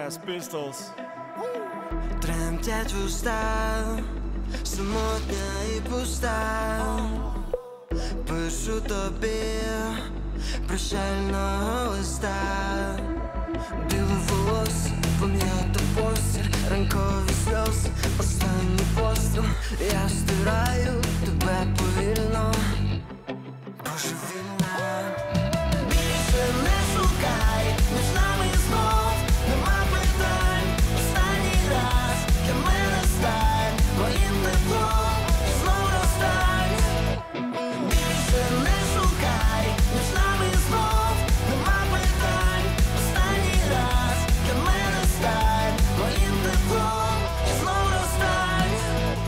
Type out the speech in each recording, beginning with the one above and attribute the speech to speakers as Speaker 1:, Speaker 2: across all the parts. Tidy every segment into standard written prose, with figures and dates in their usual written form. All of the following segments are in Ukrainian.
Speaker 1: Sex Pistols.
Speaker 2: Тремтять вуста, самотня і пуста. Пишу тобі прощального листа. Біле волосся, пам'ята постіль, ранкові сльози, останній постріл. Я стираю тебе повільно, божевільна. Більше не шукай, між нами знов нема питань. Останній раз для мене стань моїм теплом і знов розстань. Більше не шукай, між нами знов нема питань. Останній раз для мене стань моїм теплом і знов розстань.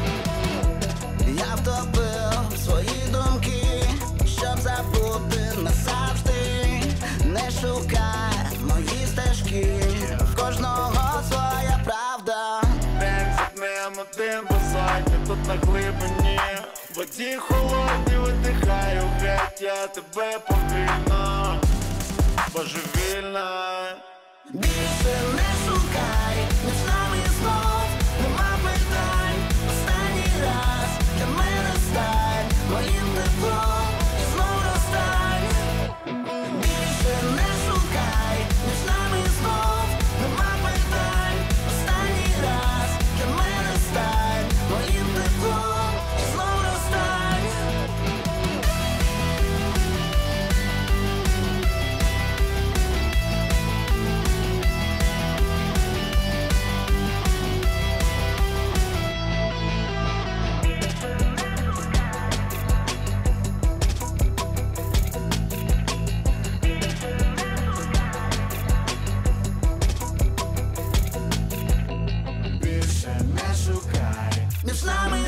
Speaker 2: Я втопив свої думки, щоб забути назавжди. Не шукай мої стежки, в кожного своя правда.
Speaker 1: День за днем, один до сотні, тут на глибині. В воді холодні видихаю геть, я тебе повільно, божевільна.
Speaker 2: Більше не шукай, між нами знов нема питань. Останній раз для мене стань моїм теплом і знов розстань. Більше не шукай, між нами знов нема питань. Останній раз для мене стань моїм теплом і знов розстань. Більше не шукай, між нами